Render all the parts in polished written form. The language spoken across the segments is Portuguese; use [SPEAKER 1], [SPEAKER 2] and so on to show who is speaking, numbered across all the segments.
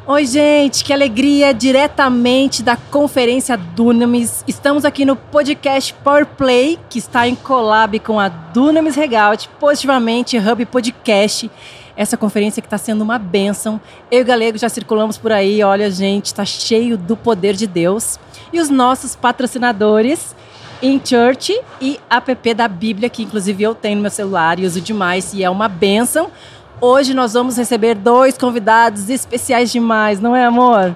[SPEAKER 1] Oi, gente, que alegria, diretamente da Conferência Dunamis. Estamos aqui no podcast Power Play, que está em collab com a Dunamis Hangout, Positivamente Hub Podcast. Essa conferência que está sendo uma bênção. Eu e o Galego já circulamos por aí, olha, gente, está cheio do poder de Deus. E os nossos patrocinadores, InChurch e app da Bíblia, que inclusive eu tenho no meu celular e uso demais, e é uma bênção. Hoje nós vamos receber 2 convidados especiais demais, não é, amor?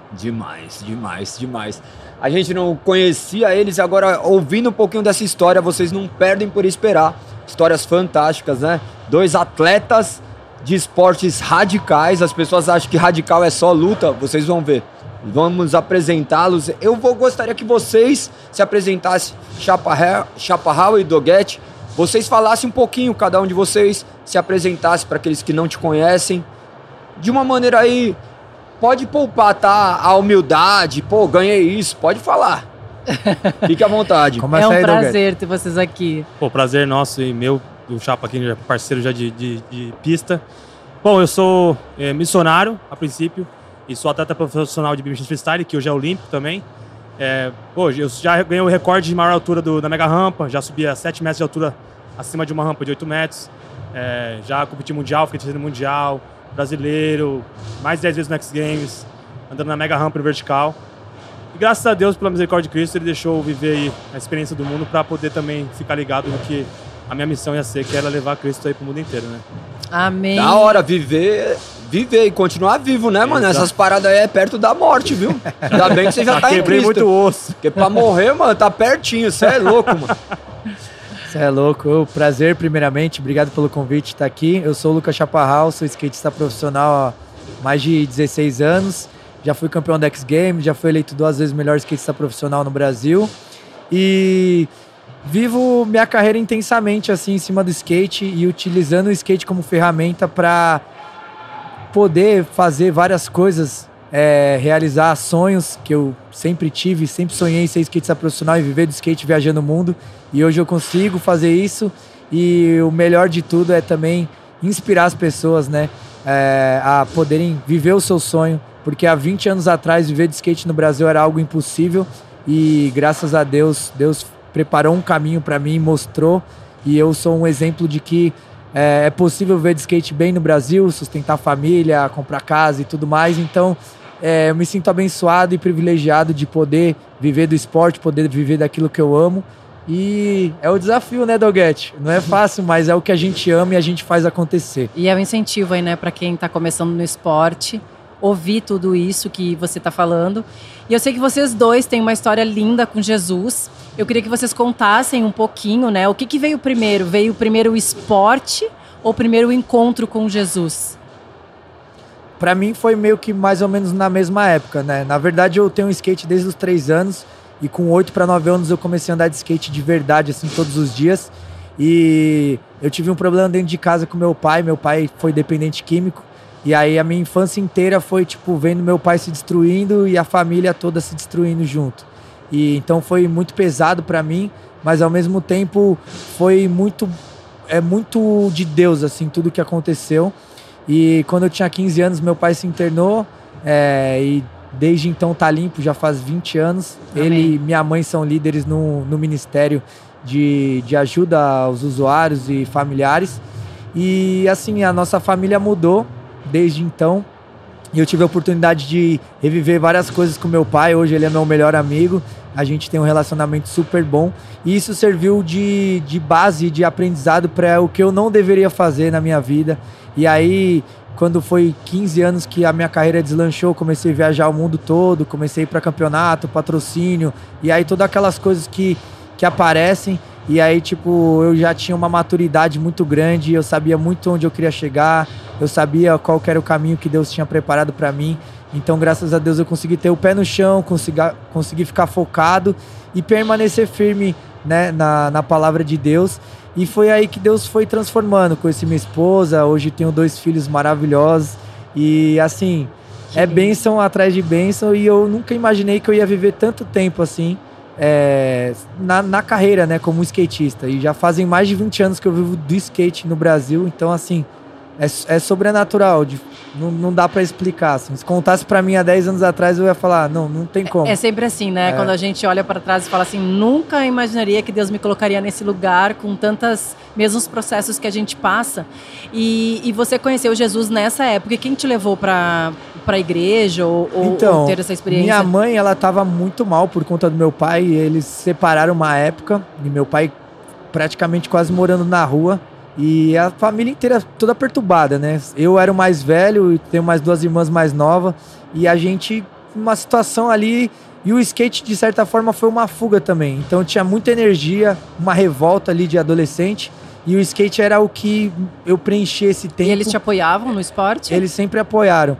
[SPEAKER 2] Demais. A gente não conhecia eles, agora ouvindo um pouquinho dessa história, vocês não perdem por esperar. Histórias fantásticas, né? 2 atletas de esportes radicais. As pessoas acham que radical é só luta, vocês vão ver. Vamos apresentá-los. Gostaria que vocês se apresentassem, Chaparral e Doggett. Vocês falassem um pouquinho, cada um de vocês, se apresentasse para aqueles que não te conhecem. De uma maneira aí, pode poupar, tá? A humildade, pô, ganhei isso, pode falar. Fique à vontade.
[SPEAKER 1] É um prazer ter vocês aqui.
[SPEAKER 3] Pô, prazer nosso e meu, do Chapa aqui, parceiro já de pista. Bom, eu sou missionário, a princípio, e sou atleta profissional de BMX Freestyle, que hoje é olímpico também. Hoje eu já ganhei o recorde de maior altura da mega rampa, já subi a 7 metros de altura acima de uma rampa de 8 metros. Já competi mundial, fiquei terceiro mundial, brasileiro, mais de 10 vezes no X Games, andando na mega rampa e vertical. E graças a Deus, pela misericórdia de Cristo, Ele deixou eu viver aí a experiência do mundo para poder também ficar ligado no que a minha missão ia ser, que era levar Cristo aí pro mundo inteiro, né?
[SPEAKER 1] Amém.
[SPEAKER 2] Da hora, viver e continuar vivo, né, mano?
[SPEAKER 3] Exato.
[SPEAKER 2] Essas paradas aí é perto da morte, viu? Ainda bem que você já tá em
[SPEAKER 3] quebrei
[SPEAKER 2] Cristo.
[SPEAKER 3] muito osso.
[SPEAKER 2] Porque pra morrer, mano, tá pertinho. Você é louco, mano.
[SPEAKER 4] Você é louco. Prazer, primeiramente. Obrigado pelo convite de estar aqui. Eu sou o Lucas Chaparral, sou skatista profissional há mais de 16 anos. Já fui campeão da X Games, já fui eleito 2 vezes melhor skatista profissional no Brasil. E vivo minha carreira intensamente assim em cima do skate e utilizando o skate como ferramenta para poder fazer várias coisas, realizar sonhos que eu sempre tive, sempre sonhei em ser skatista profissional e viver do skate viajando o mundo. E hoje eu consigo fazer isso e o melhor de tudo é também inspirar as pessoas, né, a poderem viver o seu sonho, porque há 20 anos atrás viver de skate no Brasil era algo impossível e graças a Deus preparou um caminho para mim, mostrou, e eu sou um exemplo de que é possível viver de skate bem no Brasil, sustentar a família, comprar casa e tudo mais. Então, eu me sinto abençoado e privilegiado de poder viver do esporte, poder viver daquilo que eu amo. E é o desafio, né, Doggett? Não é fácil, mas é o que a gente ama e a gente faz acontecer.
[SPEAKER 1] E é um incentivo aí, né, para quem tá começando no esporte, ouvir tudo isso que você tá falando. E eu sei que vocês 2 têm uma história linda com Jesus. Eu queria que vocês contassem um pouquinho, né? O que veio primeiro? Veio primeiro o esporte ou primeiro o encontro com Jesus?
[SPEAKER 4] Pra mim foi meio que mais ou menos na mesma época, né? Na verdade eu tenho skate desde os 3 anos e com 8 para 9 anos eu comecei a andar de skate de verdade, assim, todos os dias. E eu tive um problema dentro de casa com meu pai foi dependente químico. E aí a minha infância inteira foi, tipo, vendo meu pai se destruindo e a família toda se destruindo junto. E então foi muito pesado pra mim, mas ao mesmo tempo foi muito de Deus, assim, tudo que aconteceu. E quando eu tinha 15 anos, meu pai se internou, e desde então tá limpo, já faz 20 anos.
[SPEAKER 1] Amém.
[SPEAKER 4] Ele e minha mãe são líderes no ministério de ajuda aos usuários e familiares. E assim, a nossa família mudou desde então. E eu tive a oportunidade de reviver várias coisas com meu pai. Hoje ele é meu melhor amigo. A gente tem um relacionamento super bom. E isso serviu de base, de aprendizado para o que eu não deveria fazer na minha vida. E aí, quando foi 15 anos que a minha carreira deslanchou, comecei a viajar o mundo todo, comecei a ir para campeonato, patrocínio. E aí todas aquelas coisas que aparecem. E aí, tipo, eu já tinha uma maturidade muito grande, eu sabia muito onde eu queria chegar, eu sabia qual que era o caminho que Deus tinha preparado para mim. Então, graças a Deus, eu consegui ter o pé no chão, consegui ficar focado e permanecer firme, né, na palavra de Deus. E foi aí que Deus foi transformando. Conheci minha esposa, hoje tenho 2 filhos maravilhosos. E, assim, é bênção atrás de bênção e eu nunca imaginei que eu ia viver tanto tempo, assim, na carreira, né, como skatista. E já fazem mais de 20 anos que eu vivo do skate no Brasil. Então, assim, é sobrenatural, não dá pra explicar, assim. Se contasse pra mim há 10 anos atrás, eu ia falar, não tem como.
[SPEAKER 1] É sempre assim, né? Quando a gente olha para trás e fala assim, nunca imaginaria que Deus me colocaria nesse lugar com tantos mesmos processos que a gente passa. E você conheceu Jesus nessa época. E quem te levou para a igreja ou ter essa experiência?
[SPEAKER 4] Minha mãe, ela tava muito mal por conta do meu pai. Eles se separaram uma época e meu pai praticamente quase morando na rua. E a família inteira toda perturbada, né? Eu era o mais velho e tenho mais 2 irmãs mais novas. E a gente, uma situação ali... E o skate, de certa forma, foi uma fuga também. Então tinha muita energia, uma revolta ali de adolescente. E o skate era o que eu preenchi esse tempo.
[SPEAKER 1] E eles te apoiavam no esporte?
[SPEAKER 4] Eles sempre apoiaram.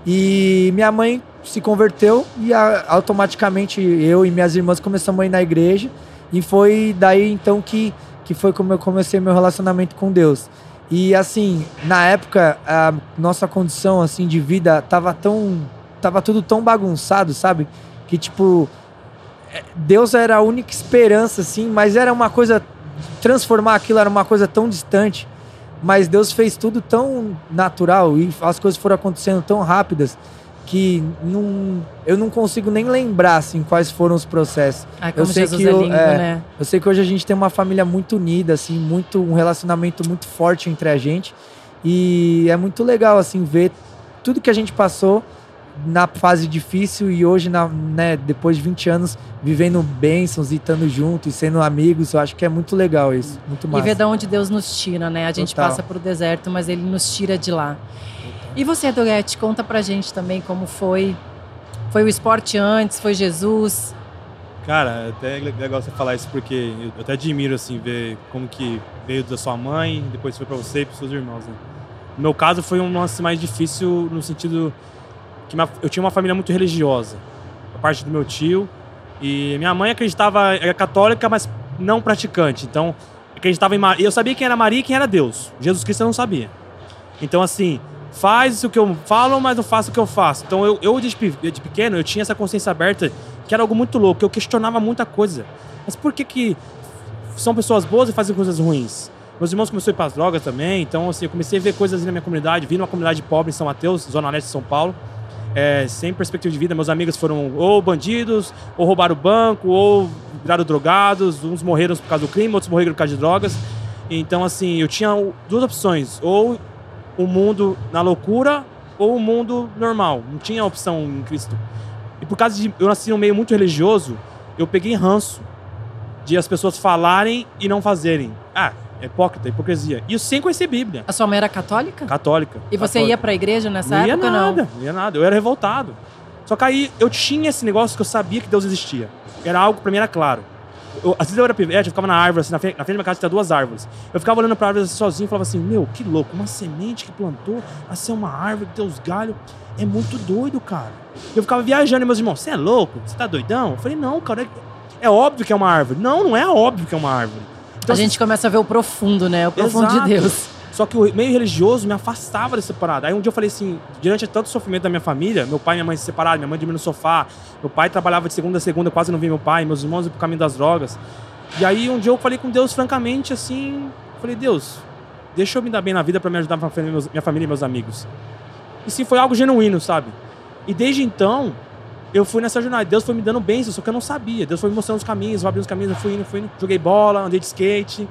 [SPEAKER 4] E minha mãe se converteu e automaticamente eu e minhas irmãs começamos a ir na igreja. E foi daí então que foi como eu comecei meu relacionamento com Deus. E assim, na época, a nossa condição assim, de vida tava tudo tão bagunçado, sabe? Que tipo, Deus era a única esperança, assim, mas era uma coisa, transformar aquilo era uma coisa tão distante. Mas Deus fez tudo tão natural e as coisas foram acontecendo tão rápidas que eu não consigo nem lembrar assim, quais foram os processos.
[SPEAKER 1] Eu sei Jesus que é lindo, né?
[SPEAKER 4] Eu sei que hoje a gente tem uma família muito unida, assim, um relacionamento muito forte entre a gente. E é muito legal assim, ver tudo que a gente passou na fase difícil e hoje, né, depois de 20 anos, vivendo bênçãos e estando junto e sendo amigos. Eu acho que é muito legal isso, muito massa.
[SPEAKER 1] E ver de onde Deus nos tira, né? A gente passa por o deserto, mas Ele nos tira de lá. E você, Doguete, conta pra gente também como foi. Foi o esporte antes, foi Jesus?
[SPEAKER 3] Cara, é até legal você falar isso, porque eu até admiro, assim, ver como que veio da sua mãe, depois foi pra você e pros seus irmãos, né? No meu caso, foi um lance mais difícil no sentido que eu tinha uma família muito religiosa, a parte do meu tio, e minha mãe acreditava, era católica, mas não praticante, então acreditava em Maria. Eu sabia quem era Maria e quem era Deus. Jesus Cristo eu não sabia. Então, assim, faz o que eu falo, mas não faço o que eu faço. Então, eu de pequeno, eu tinha essa consciência aberta, que era algo muito louco, eu questionava muita coisa. Mas por que são pessoas boas e fazem coisas ruins? Meus irmãos começaram a ir para as drogas também, então, assim, eu comecei a ver coisas na minha comunidade, vim numa comunidade pobre em São Mateus, Zona Leste de São Paulo, sem perspectiva de vida. Meus amigos foram ou bandidos, ou roubaram o banco, ou viraram drogados, uns morreram por causa do crime, outros morreram por causa de drogas. Então, assim, eu tinha 2 opções, ou o mundo na loucura, ou o mundo normal. Não tinha opção em Cristo. E por causa de eu nasci num meio muito religioso, eu peguei ranço de as pessoas falarem e não fazerem. É hipócrita, hipocrisia. E eu sem conhecer Bíblia.
[SPEAKER 1] A sua mãe era católica?
[SPEAKER 3] Católica.
[SPEAKER 1] E você ia pra igreja nessa época,
[SPEAKER 3] não? Não ia nada. Eu era revoltado. Só que aí eu tinha esse negócio que eu sabia que Deus existia. Era algo que pra mim era claro. Às vezes eu era pivete, eu ficava na árvore, assim, na frente da minha casa tinha 2 árvores. Eu ficava olhando pra árvore assim, sozinho e falava assim, meu, que louco, uma semente que plantou a ser uma árvore que tem os galhos. É muito doido, cara. Eu ficava viajando e meus irmãos, você é louco? Você tá doidão? Eu falei, não, cara, é óbvio que é uma árvore. Não é óbvio que é uma árvore. Então,
[SPEAKER 1] a gente começa a ver o profundo, né? O profundo de Deus.
[SPEAKER 3] Só que o meio religioso me afastava dessa parada. Aí um dia eu falei assim, diante de tanto sofrimento da minha família, meu pai e minha mãe se separaram, minha mãe dormia no sofá, meu pai trabalhava de segunda a segunda, quase não via meu pai, meus irmãos iam pro caminho das drogas. E aí um dia eu falei com Deus francamente assim, falei, Deus, deixa eu me dar bem na vida pra me ajudar minha família e meus amigos. E sim, foi algo genuíno, sabe? E desde então, eu fui nessa jornada. Deus foi me dando bênçãos, só que eu não sabia. Deus foi me mostrando os caminhos, abrindo os caminhos, eu fui indo. Joguei bola, andei de skate.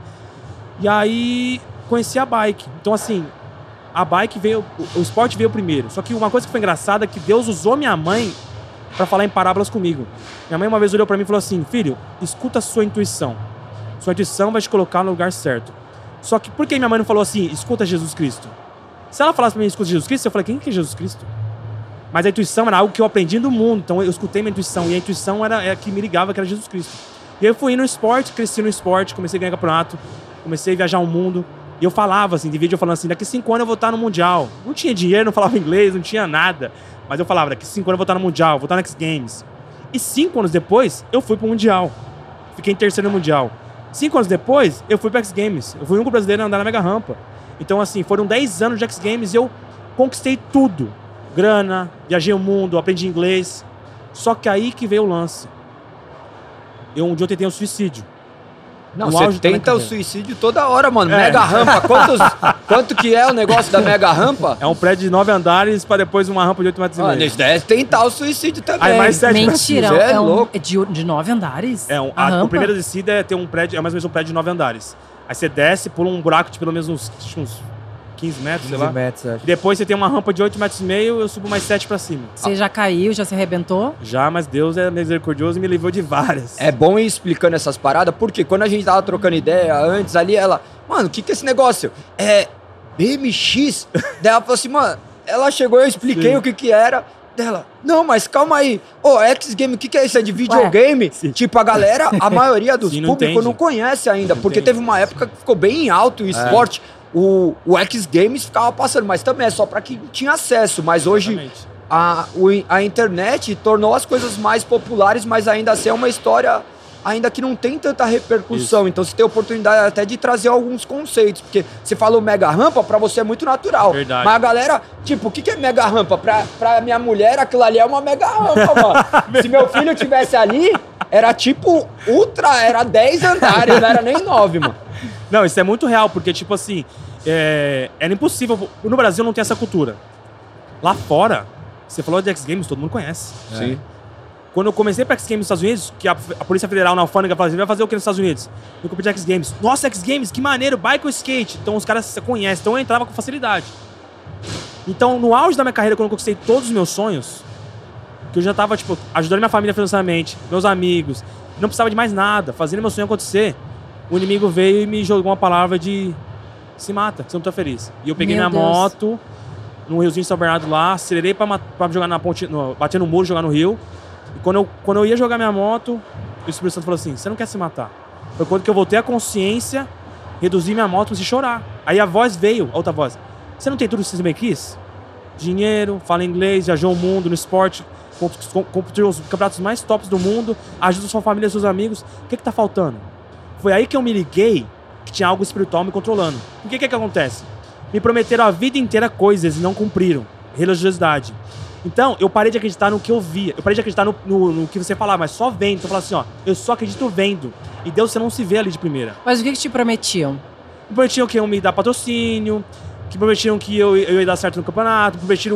[SPEAKER 3] E aí, conheci a bike. Então, assim, a bike veio, o esporte veio primeiro. Só que uma coisa que foi engraçada é que Deus usou minha mãe pra falar em parábolas comigo. Minha mãe uma vez olhou pra mim e falou assim, filho, escuta a sua intuição. Sua intuição vai te colocar no lugar certo. Só que por que minha mãe não falou assim, escuta Jesus Cristo? Se ela falasse pra mim, escuta Jesus Cristo, eu falei, quem que é Jesus Cristo? Mas a intuição era algo que eu aprendi do mundo. Então eu escutei minha intuição. E a intuição era que me ligava, que era Jesus Cristo. E eu fui no esporte, cresci no esporte, comecei a ganhar campeonato, comecei a viajar o mundo. E eu falava, assim, de vídeo eu falando assim, daqui 5 anos eu vou estar no Mundial. Não tinha dinheiro, não falava inglês, não tinha nada. Mas eu falava, daqui 5 anos eu vou estar no Mundial, vou estar no X Games. E 5 anos depois, eu fui pro Mundial. Fiquei em terceiro no Mundial. 5 anos depois, eu fui pro X Games. Eu fui o único brasileiro a andar na mega rampa. Então, assim, foram 10 anos de X Games e eu conquistei tudo. Grana, viajei o mundo, aprendi inglês. Só que aí que veio o lance. Um dia eu tentei um suicídio.
[SPEAKER 2] Não,
[SPEAKER 3] No
[SPEAKER 2] você
[SPEAKER 3] auge da minha
[SPEAKER 2] tenta o
[SPEAKER 3] carreira.
[SPEAKER 2] suicídio toda hora, mano. Mega rampa. Quanto que é o negócio da mega rampa?
[SPEAKER 3] É um prédio de 9 andares pra depois uma rampa de 8 metros e
[SPEAKER 2] Mano,
[SPEAKER 3] meio.
[SPEAKER 2] isso daí é tentar o suicídio também.
[SPEAKER 3] Aí mais 7
[SPEAKER 1] Mentira,
[SPEAKER 2] Você é
[SPEAKER 1] é
[SPEAKER 2] louco.
[SPEAKER 1] de 9 andares?
[SPEAKER 3] A
[SPEAKER 1] rampa?
[SPEAKER 3] primeira descida é ter um prédio, é mais ou menos um prédio de 9 andares. Aí você desce, pula um buraco de pelo menos uns 15 metros, sei
[SPEAKER 4] 15
[SPEAKER 3] lá.
[SPEAKER 4] metros, acho.
[SPEAKER 3] Depois você tem uma rampa de 8 metros e meio, eu subo mais 7 pra cima.
[SPEAKER 1] Você já caiu, já se arrebentou?
[SPEAKER 3] Já, mas Deus é misericordioso e me livrou de várias.
[SPEAKER 2] É bom ir explicando essas paradas, porque quando a gente tava trocando ideia antes ali, ela... Mano, o que é esse negócio? É BMX? Daí ela falou assim, mano... Ela chegou, eu expliquei
[SPEAKER 3] Sim.
[SPEAKER 2] o que era. Dela, não, mas calma aí. Ô, X-Game, o que é isso? É de videogame?
[SPEAKER 3] Sim.
[SPEAKER 2] Tipo, a galera, a maioria dos
[SPEAKER 3] Sim, não
[SPEAKER 2] públicos
[SPEAKER 3] entende.
[SPEAKER 2] não conhece ainda, porque
[SPEAKER 3] entende.
[SPEAKER 2] teve uma época que ficou bem alto o esporte. O X-Games ficava passando, mas também é só pra quem tinha acesso. Mas hoje
[SPEAKER 3] Exatamente.
[SPEAKER 2] a internet tornou as coisas mais populares, mas ainda assim é uma história ainda que não tem tanta repercussão.
[SPEAKER 3] Isso.
[SPEAKER 2] Então você tem oportunidade até de trazer alguns conceitos, porque você falou mega rampa, pra você é muito natural.
[SPEAKER 3] Verdade.
[SPEAKER 2] Mas a galera, tipo, o que é mega rampa? Pra minha mulher, aquilo ali é uma mega rampa, mano. Se meu filho tivesse ali, era tipo era 10 andares, não era nem 9, mano.
[SPEAKER 3] Não, isso é muito real, porque, tipo assim, era impossível. No Brasil não tem essa cultura. Lá fora, você falou de X Games, todo mundo conhece.
[SPEAKER 2] Sim.
[SPEAKER 3] Quando eu comecei pra X Games nos Estados Unidos, que a Polícia Federal na alfândega falou assim, vai fazer o que nos Estados Unidos? Eu comprei X Games. Nossa, X Games, que maneiro, bike ou skate? Então os caras se conhecem, então eu entrava com facilidade. Então, no auge da minha carreira, quando eu conquistei todos os meus sonhos, que eu já tava, tipo, ajudando minha família financeiramente, meus amigos, não precisava de mais nada, fazendo meu sonho acontecer, o inimigo veio e me jogou uma palavra de se mata, você não tá feliz. E eu peguei
[SPEAKER 1] Meu
[SPEAKER 3] minha
[SPEAKER 1] Deus.
[SPEAKER 3] moto, num riozinho de São Bernardo lá, acelerei pra jogar na ponte, bater no muro, jogar no rio. E quando eu ia jogar minha moto, o Espírito Santo falou assim, você não quer se matar. Foi quando que eu voltei à consciência, reduzi minha moto, comecei a chorar. Aí a voz veio, a outra voz, você não tem tudo que você bem quis? Dinheiro, fala inglês, viajou o mundo no esporte, competiu os campeonatos mais tops do mundo, ajuda sua família e seus amigos. O que tá faltando? Foi aí que eu me liguei que tinha algo espiritual me controlando. Por que acontece? Me prometeram a vida inteira coisas e não cumpriram. Religiosidade. Então, eu parei de acreditar no que eu via. Eu parei de acreditar no que você falava, mas só vendo. Então, eu falava assim, ó, eu só acredito vendo. E Deus, você não se vê ali de primeira.
[SPEAKER 1] Mas o que te prometiam?
[SPEAKER 3] Me prometiam que iam me dar patrocínio, que prometiam que eu ia dar certo no campeonato, prometiam,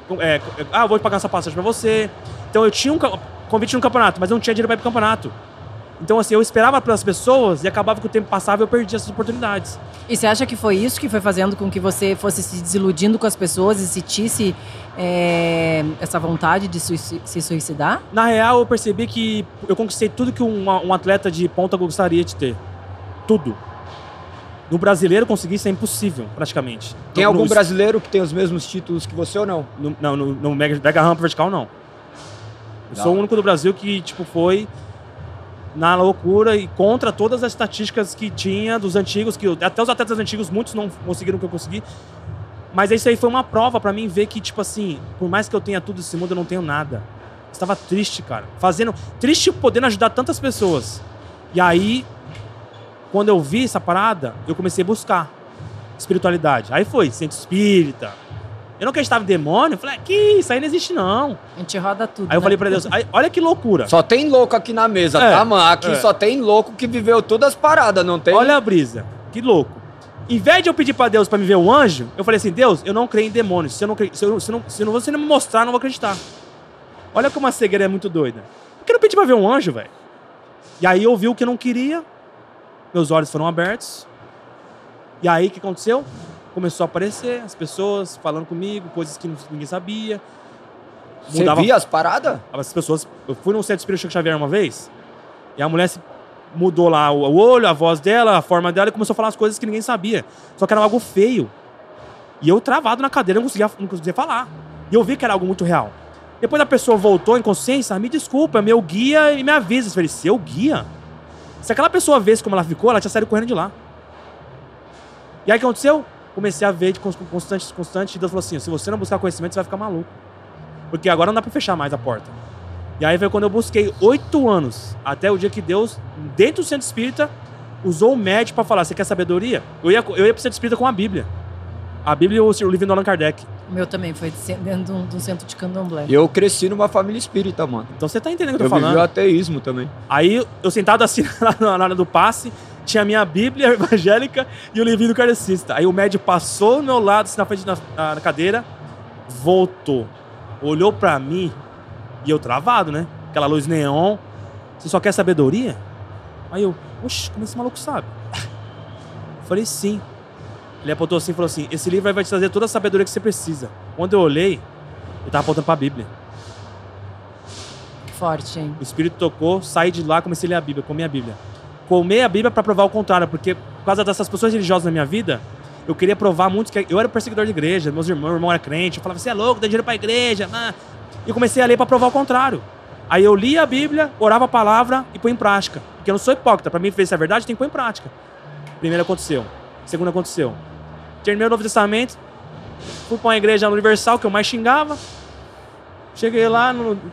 [SPEAKER 3] eu vou pagar essa passagem pra você. Então, eu tinha um convite no campeonato, mas eu não tinha dinheiro pra ir pro campeonato. Então, assim, eu esperava pelas pessoas e acabava que o tempo passava e eu perdia essas oportunidades.
[SPEAKER 1] E você acha que foi isso que foi fazendo com que você fosse se desiludindo com as pessoas e sentisse essa vontade de se suicidar?
[SPEAKER 3] Na real, eu percebi que eu conquistei tudo que um atleta de ponta gostaria de ter. Tudo. No brasileiro, conseguir isso é impossível, praticamente.
[SPEAKER 2] Tem algum brasileiro que tem os mesmos títulos que você ou não?
[SPEAKER 3] No mega rampa vertical, não. Eu sou o único do Brasil que, tipo, foi na loucura e contra todas as estatísticas que tinha dos antigos, que até os atletas antigos, muitos não conseguiram o que eu consegui. Mas isso aí foi uma prova pra mim ver que, tipo assim, por mais que eu tenha tudo nesse mundo, eu não tenho nada. Eu estava triste, cara. Triste podendo ajudar tantas pessoas. E aí, quando eu vi essa parada, eu comecei a buscar espiritualidade. Aí foi, centro espírita. Eu não acreditava em demônio, eu falei, que isso aí não existe não.
[SPEAKER 1] A gente roda tudo,
[SPEAKER 3] Aí eu falei pra Deus, olha que loucura.
[SPEAKER 2] Só tem louco aqui na mesa, tá, mano? Aqui só tem louco que viveu todas as paradas, não tem?
[SPEAKER 3] Olha a brisa, que louco. Em vez de eu pedir pra Deus pra me ver um anjo, eu falei assim, Deus, eu não creio em demônios. Se você não me mostrar, eu não vou acreditar. Olha como a cegueira é muito doida. Por que eu não pedi pra ver um anjo, velho? E aí eu vi o que eu não queria, meus olhos foram abertos. E aí o que aconteceu? Começou a aparecer as pessoas falando comigo, coisas que ninguém sabia.
[SPEAKER 2] Você via as paradas?
[SPEAKER 3] As pessoas... Eu fui num centro espírita Chico Xavier uma vez, e a mulher mudou lá o olho, a voz dela, a forma dela, e começou a falar as coisas que ninguém sabia. Só que era algo feio. E eu travado na cadeira, não conseguia falar. E eu vi que era algo muito real. Depois a pessoa voltou em consciência, me desculpa, meu guia e me avisa. Eu falei, seu guia? Se aquela pessoa visse como ela ficou, ela tinha saído correndo de lá. E aí o que aconteceu? Comecei a ver de constante, e Deus falou assim, se você não buscar conhecimento, você vai ficar maluco. Porque agora não dá pra fechar mais a porta. E aí foi quando eu busquei 8 anos, até o dia que Deus, dentro do centro espírita, usou o médico pra falar, você quer sabedoria? Eu ia pro centro espírita com a Bíblia. A Bíblia e o livro do Allan Kardec.
[SPEAKER 1] O meu também foi dentro de um centro de candomblé.
[SPEAKER 2] Eu cresci numa família espírita, mano.
[SPEAKER 3] Então você tá entendendo o que
[SPEAKER 2] Eu
[SPEAKER 3] eu tô
[SPEAKER 2] vivi
[SPEAKER 3] falando.
[SPEAKER 2] o ateísmo também.
[SPEAKER 3] Aí eu sentado assim na hora do passe, tinha a minha Bíblia evangélica e o livrinho do kardecista. Aí o médico passou no meu lado, assim, na frente na cadeira, voltou, olhou pra mim e eu travado, né? Aquela luz neon. Você só quer sabedoria? Aí eu, oxe, como esse maluco sabe? Falei, sim. Ele apontou assim e falou assim, esse livro vai te trazer toda a sabedoria que você precisa. Quando eu olhei, ele tava apontando pra Bíblia.
[SPEAKER 1] Forte, hein?
[SPEAKER 3] O Espírito tocou, saí de lá, comecei a ler a Bíblia, comer a Bíblia. Comer a Bíblia pra provar o contrário, porque por causa dessas pessoas religiosas na minha vida, eu queria provar muito que eu era perseguidor de igreja, meu irmão era crente, eu falava, você é louco, dá dinheiro pra igreja, né? E comecei a ler pra provar o contrário. Aí eu lia a Bíblia, orava a palavra e põe em prática. Porque eu não sou hipócrita, pra mim ver se é verdade, tem que pôr em prática. Primeiro aconteceu, segundo aconteceu. Terminei o Novo Testamento, fui pra uma igreja universal que eu mais xingava. Cheguei lá,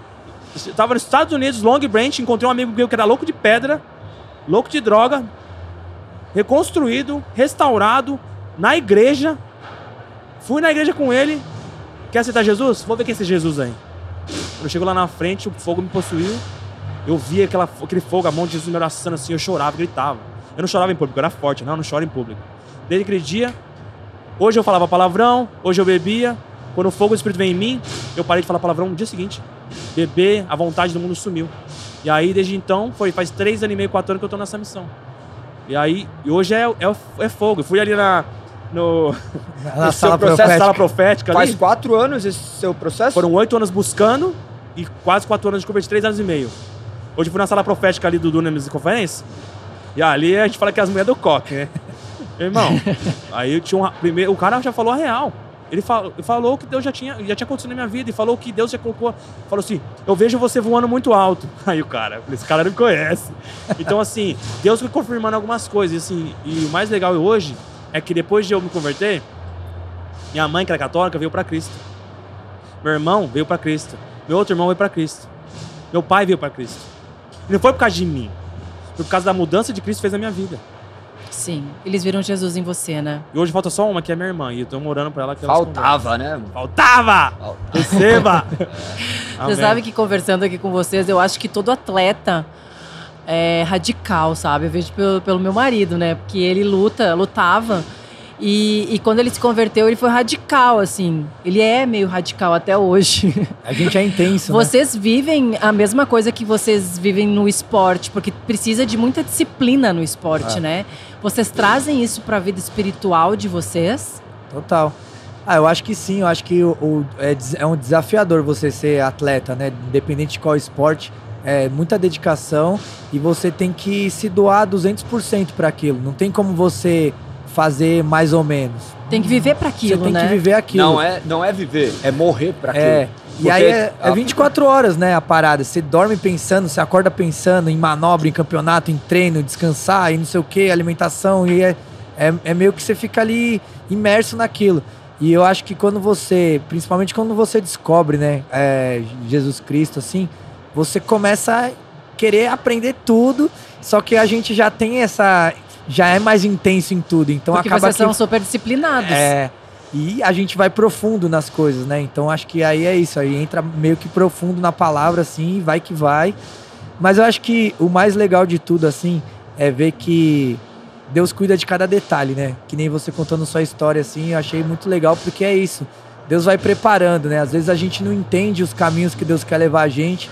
[SPEAKER 3] tava nos Estados Unidos, Long Branch, encontrei um amigo meu que era louco de pedra, louco de droga, reconstruído, restaurado, na igreja. Fui na igreja com ele. Quer aceitar Jesus? Vou ver quem é esse Jesus aí. Quando eu chego lá na frente, o fogo me possuiu. Eu vi aquele fogo, a mão de Jesus me abraçando assim, eu chorava, gritava. Eu não chorava em público, eu era forte, não choro em público. Desde aquele dia, hoje eu falava palavrão, hoje eu bebia. Quando o fogo do Espírito veio em mim, eu parei de falar palavrão no dia seguinte. Beber, a vontade do mundo sumiu. E aí, desde então, faz 3 anos e meio, 4 anos que eu tô nessa missão. E aí, hoje é fogo. Eu fui ali no
[SPEAKER 4] sala
[SPEAKER 3] profética ali.
[SPEAKER 2] Faz 4 anos esse seu processo?
[SPEAKER 3] Foram 8 anos buscando e quase 4 anos de converti, 3 anos e meio. Hoje eu fui na sala profética ali do Dunamis Conference. E ali a gente fala que é as mulheres do coque, né? Meu irmão, aí eu tinha o cara já falou a real. Ele falou que Deus já tinha acontecido na minha vida. E falou que Deus já colocou. Falou assim, eu vejo você voando muito alto. Aí o cara, esse cara não me conhece. Então assim, Deus foi confirmando algumas coisas. Assim, e o mais legal hoje é que depois de eu me converter, minha mãe, que era católica, veio pra Cristo. Meu irmão veio pra Cristo. Meu outro irmão veio pra Cristo. Meu pai veio pra Cristo. E não foi por causa de mim. Foi por causa da mudança de Cristo que fez na minha vida.
[SPEAKER 1] Sim, eles viram Jesus em você, né?
[SPEAKER 3] E hoje falta só uma, que é minha irmã. E eu tô morando pra ela. Que
[SPEAKER 2] Faltava, né?
[SPEAKER 3] Faltava! Receba!
[SPEAKER 1] Você sabe que conversando aqui com vocês, eu acho que todo atleta é radical, sabe? Eu vejo pelo meu marido, né? Porque ele lutava. E quando ele se converteu, ele foi radical, assim. Ele é meio radical até hoje.
[SPEAKER 4] A gente é intenso,
[SPEAKER 1] Vocês vivem a mesma coisa que vocês vivem no esporte, porque precisa de muita disciplina no esporte, né? Vocês trazem isso para a vida espiritual de vocês?
[SPEAKER 4] Total. Eu acho que sim. Eu acho que é um desafiador você ser atleta, né? Independente de qual esporte. É muita dedicação e você tem que se doar 200% para aquilo. Não tem como você fazer mais ou menos.
[SPEAKER 1] Tem que viver para aquilo,
[SPEAKER 4] né? Você tem que viver aquilo.
[SPEAKER 2] Não é viver, é morrer para aquilo.
[SPEAKER 4] E aí é 24 horas, né, a parada. Você dorme pensando, você acorda pensando em manobra, em campeonato, em treino, descansar e não sei o que, alimentação. E é meio que você fica ali imerso naquilo. E eu acho que principalmente quando você descobre, né, Jesus Cristo, assim, você começa a querer aprender tudo, só que a gente já tem já é mais intenso em tudo, então
[SPEAKER 1] porque
[SPEAKER 4] acaba
[SPEAKER 1] vocês são super disciplinados.
[SPEAKER 4] E a gente vai profundo nas coisas, né? Então acho que aí é isso, aí entra meio que profundo na palavra, assim, vai que vai. Mas eu acho que o mais legal de tudo, assim, é ver que Deus cuida de cada detalhe, né? Que nem você contando sua história, assim, eu achei muito legal, porque é isso. Deus vai preparando, né? Às vezes a gente não entende os caminhos que Deus quer levar a gente.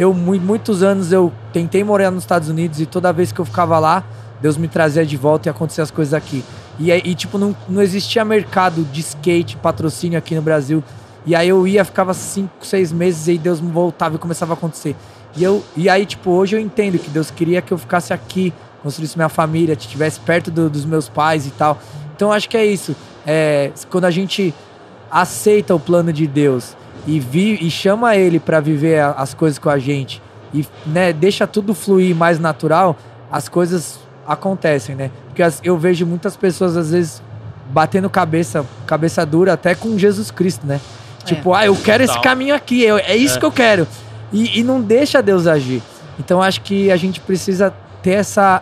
[SPEAKER 4] Muitos anos eu tentei morar nos Estados Unidos e toda vez que eu ficava lá, Deus me trazia de volta e acontecia as coisas aqui. E tipo, não existia mercado de skate, patrocínio aqui no Brasil. E aí eu ficava 5, 6 meses e aí Deus me voltava e começava a acontecer. E aí, tipo, hoje eu entendo que Deus queria que eu ficasse aqui, construísse minha família, estivesse perto dos meus pais e tal. Então acho que é isso. Quando a gente aceita o plano de Deus e chama Ele para viver as coisas com a gente e, né, deixa tudo fluir mais natural, as coisas acontecem, né? Porque eu vejo muitas pessoas, às vezes, batendo cabeça dura até com Jesus Cristo, né? Tipo, eu quero esse caminho aqui, é isso que eu quero. E não deixa Deus agir. Então, acho que a gente precisa ter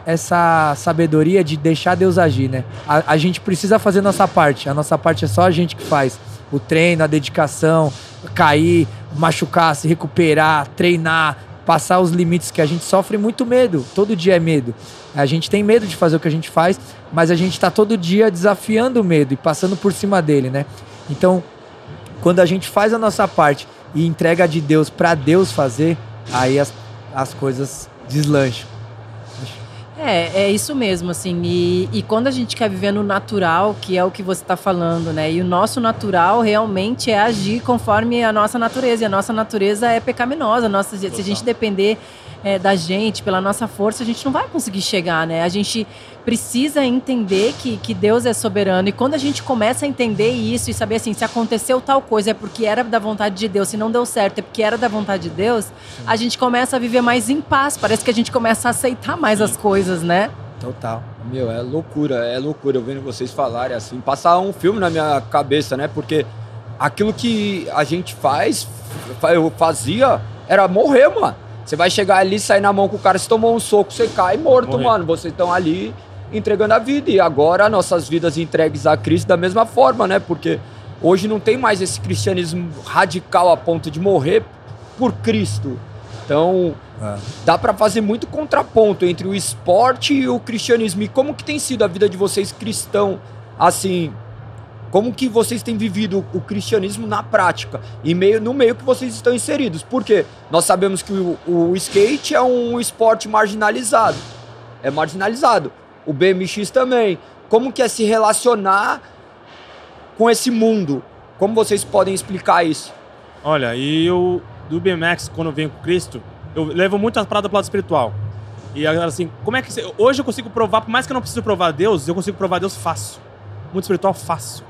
[SPEAKER 4] essa sabedoria de deixar Deus agir, né? A gente precisa fazer nossa parte. A nossa parte é só a gente que faz. O treino, a dedicação, cair, machucar, se recuperar, treinar, passar os limites, que a gente sofre muito medo. Todo dia é medo. A gente tem medo de fazer o que a gente faz, mas a gente está todo dia desafiando o medo e passando por cima dele, né? Então, quando a gente faz a nossa parte e entrega de Deus para Deus fazer, aí as coisas deslancham.
[SPEAKER 1] É isso mesmo, assim, e quando a gente quer viver no natural, que é o que você está falando, né, e o nosso natural realmente é agir conforme a nossa natureza, e a nossa natureza é pecaminosa, se a gente depender da gente, pela nossa força, a gente não vai conseguir chegar, né, a gente precisa entender que Deus é soberano, e quando a gente começa a entender isso e saber assim, se aconteceu tal coisa é porque era da vontade de Deus, se não deu certo é porque era da vontade de Deus, a gente começa a viver mais em paz, parece que a gente começa a aceitar mais as coisas, né?
[SPEAKER 4] Total.
[SPEAKER 2] Meu, é loucura, eu vendo vocês falarem assim, passar um filme na minha cabeça, né, porque aquilo que a gente eu fazia, era morrer, mano. Você vai chegar ali, sair na mão com o cara, se tomou um soco, você cai morto, mano. Vocês estão ali entregando a vida. E agora nossas vidas entregues a Cristo da mesma forma, né? Porque hoje não tem mais esse cristianismo radical a ponto de morrer por Cristo. Então, dá pra fazer muito contraponto entre o esporte e o cristianismo. E como que tem sido a vida de vocês cristão, assim... Como que vocês têm vivido o cristianismo na prática, no meio que vocês estão inseridos? Porque nós sabemos que o skate é um esporte marginalizado. É marginalizado. O BMX também. Como que é se relacionar com esse mundo? Como vocês podem explicar isso?
[SPEAKER 3] Olha, do BMX, quando eu venho com Cristo, eu levo muito a parada pro lado espiritual. E assim, como é que... Hoje eu consigo provar, por mais que eu não preciso provar Deus, eu consigo provar Deus fácil. Muito espiritual, fácil.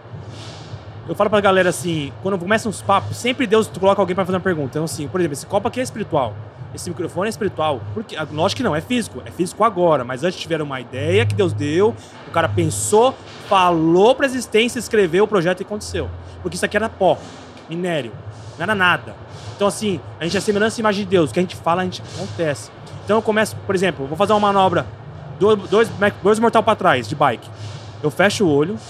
[SPEAKER 3] Eu falo pra galera assim, quando começa uns papos, sempre Deus coloca alguém pra fazer uma pergunta. Então assim, por exemplo, esse copo aqui é espiritual, esse microfone é espiritual. Porque, lógico que não, é físico agora, mas antes tiveram uma ideia que Deus deu, o cara pensou, falou pra existência, escreveu o projeto e aconteceu. Porque isso aqui era pó, minério, não era nada. Então assim, a gente é semelhança e imagem de Deus, o que a gente fala, a gente acontece. Então eu começo, por exemplo, vou fazer uma manobra, dois mortal pra trás, de bike. Eu fecho o olho.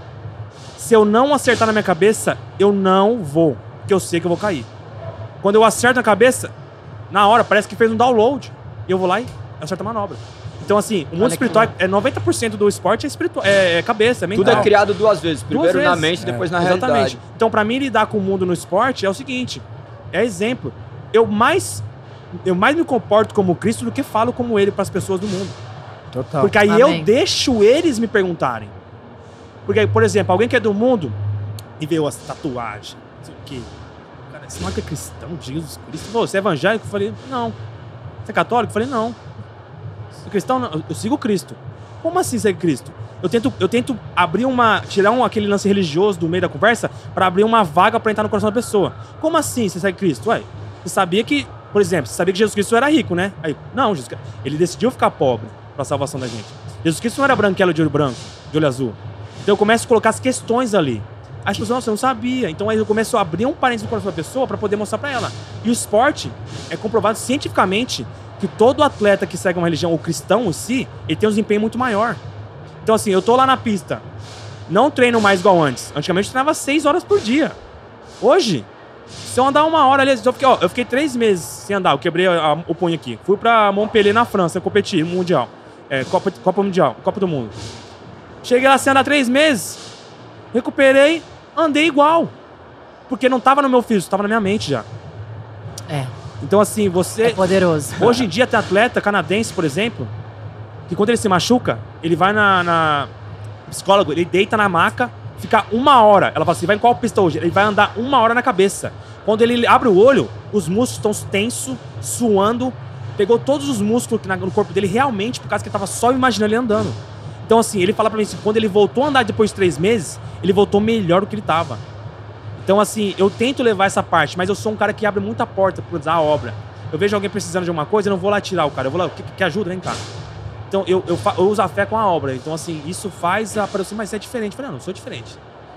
[SPEAKER 3] Se eu não acertar na minha cabeça, eu não vou, porque eu sei que eu vou cair. Quando eu acerto na cabeça, na hora, parece que fez um download. E eu vou lá e acerto a manobra. Então, assim, o mundo espiritual, 90% do esporte é espiritual, é cabeça, é mental.
[SPEAKER 2] Tudo é criado duas vezes. Primeiro na mente, depois na realidade.
[SPEAKER 3] Exatamente. Então, pra mim, lidar com o mundo no esporte é o seguinte, é exemplo. Eu mais me comporto como Cristo do que falo como Ele pras pessoas do mundo.
[SPEAKER 4] Total.
[SPEAKER 3] Porque aí eu deixo eles me perguntarem. Porque, por exemplo, alguém que é do mundo e vê as tatuagens, não sei o quê. Cara, você não é cristão, Jesus Cristo? Você é evangélico? Eu falei, não. Você é católico? Eu falei, não. Você é cristão? Não. Eu sigo Cristo. Como assim ser Cristo? Eu tento abrir tirar aquele lance religioso do meio da conversa para abrir uma vaga para entrar no coração da pessoa. Como assim você segue Cristo? Ué, você sabia que, por exemplo, você sabia que Jesus Cristo era rico, né? Aí, não, ele decidiu ficar pobre para a salvação da gente. Jesus Cristo não era branquelo de olho branco, de olho azul. Então eu começo a colocar as questões ali. As pessoas, nossa, eu não sabia. Então aí eu começo a abrir um parênteses no coração da pessoa para poder mostrar para ela. E o esporte é comprovado cientificamente que todo atleta que segue uma religião, ou cristão em si, ele tem um desempenho muito maior. Então assim, eu tô lá na pista, não treino mais igual antes. Antigamente eu treinava 6 horas por dia. Hoje, se eu andar 1 hora ali, eu fiquei 3 meses sem andar, eu quebrei o punho aqui. Fui pra Montpellier, na França, competir no Mundial. Copa Mundial, Copa do Mundo. Cheguei lá sem andar 3 meses, recuperei, andei igual. Porque não tava no meu físico, tava na minha mente já. Então assim, você...
[SPEAKER 1] É poderoso.
[SPEAKER 3] Hoje em dia tem atleta canadense, por exemplo, que quando ele se machuca, ele vai na psicólogo, ele deita na maca, fica 1 hora. Ela fala assim, vai em qual pista hoje? Ele vai andar 1 hora na cabeça. Quando ele abre o olho, os músculos estão tensos, suando. Pegou todos os músculos no corpo dele realmente, por causa que ele tava só imaginando ele andando. Então assim, ele fala pra mim assim, quando ele voltou a andar depois de 3 meses, ele voltou melhor do que ele tava. Então assim, eu tento levar essa parte, mas eu sou um cara que abre muita porta pra usar a obra. Eu vejo alguém precisando de alguma coisa, eu não vou lá tirar o cara, eu vou lá, que ajuda, vem cá. Então eu uso a fé com a obra. Então assim, isso faz aparecer, mas você é diferente. Eu falei, não sou diferente.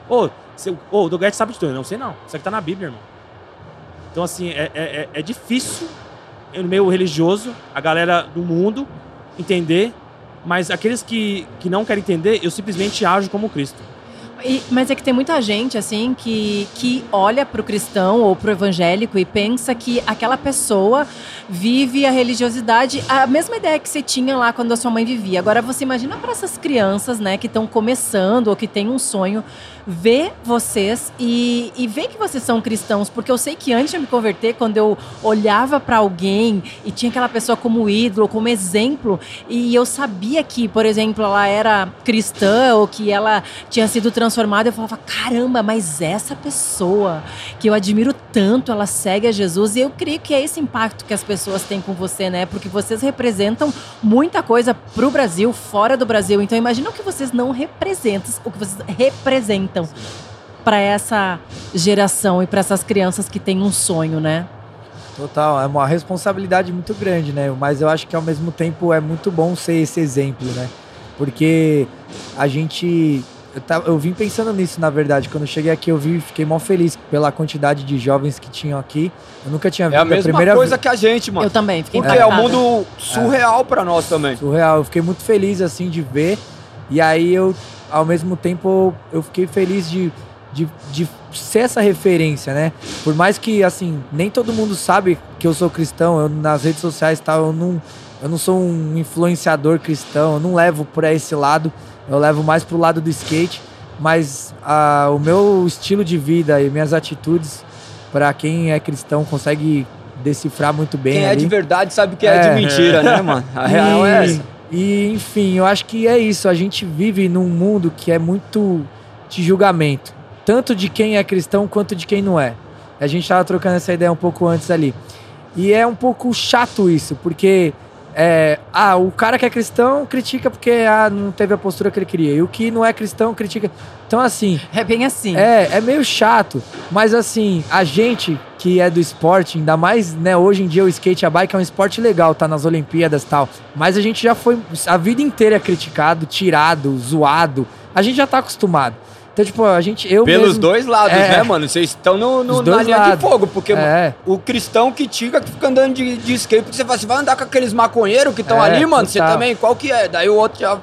[SPEAKER 3] O Doguete sabe de tudo. Não sei não, isso aqui tá na Bíblia, irmão. Então assim, é difícil no meio religioso, a galera do mundo entender, mas aqueles que não querem entender, eu simplesmente ajo como Cristo.
[SPEAKER 1] Mas é que tem muita gente, assim, que olha pro cristão ou pro evangélico e pensa que aquela pessoa vive a religiosidade, a mesma ideia que você tinha lá quando a sua mãe vivia. Agora, você imagina para essas crianças, né, que estão começando ou que têm um sonho, ver vocês e ver que vocês são cristãos. Porque eu sei que antes de eu me converter, quando eu olhava para alguém e tinha aquela pessoa como ídolo, como exemplo, e eu sabia que, por exemplo, ela era cristã ou que ela tinha sido transformada, eu falava, caramba, mas essa pessoa que eu admiro tanto, ela segue a Jesus. E eu creio que é esse impacto que as pessoas têm com você, né? Porque vocês representam muita coisa pro Brasil, fora do Brasil. Então imagina o que vocês não representam, o que vocês representam para essa geração e para essas crianças que têm um sonho, né?
[SPEAKER 4] Total, é uma responsabilidade muito grande, né? Mas eu acho que ao mesmo tempo é muito bom ser esse exemplo, né? Porque a gente... Eu vim pensando nisso, na verdade. Quando eu cheguei aqui, fiquei mó feliz pela quantidade de jovens que tinham aqui. Eu nunca tinha visto
[SPEAKER 2] a mesma coisa que a gente, mano.
[SPEAKER 1] Eu também, fiquei
[SPEAKER 2] Porque
[SPEAKER 1] impactada.
[SPEAKER 2] é um mundo surreal pra nós também.
[SPEAKER 4] Surreal. Eu fiquei muito feliz, assim, de ver. E aí, ao mesmo tempo, eu fiquei feliz de ser essa referência, né? Por mais que, assim, nem todo mundo sabe que eu sou cristão. Eu, nas redes sociais e tal, eu não sou um influenciador cristão. Eu não levo por esse lado. Eu levo mais pro lado do skate, mas o meu estilo de vida e minhas atitudes, para quem é cristão, consegue decifrar muito bem.
[SPEAKER 2] Quem
[SPEAKER 4] ali.
[SPEAKER 2] é de verdade sabe que é de mentira, né, mano? A real é essa.
[SPEAKER 4] E, enfim, eu acho que é isso. A gente vive num mundo que é muito de julgamento, tanto de quem é cristão quanto de quem não é. A gente tava trocando essa ideia um pouco antes ali. E é um pouco chato isso, porque... o cara que é cristão critica porque não teve a postura que ele queria. E o que não é cristão critica. Então, assim...
[SPEAKER 1] É bem assim.
[SPEAKER 4] É meio chato. Mas, assim, a gente que é do esporte, ainda mais, né? Hoje em dia o skate e a bike é um esporte legal, tá nas Olimpíadas e tal. Mas a gente já foi a vida inteira criticado, tirado, zoado. A gente já tá acostumado. Então, tipo,
[SPEAKER 2] Pelos
[SPEAKER 4] mesmo,
[SPEAKER 2] dois lados, né, mano? Vocês estão na linha de fogo, porque o cristão critica que fica andando de skate, porque você fala, você vai andar com aqueles maconheiros que estão ali, mano, você também, qual que é? Daí o outro já...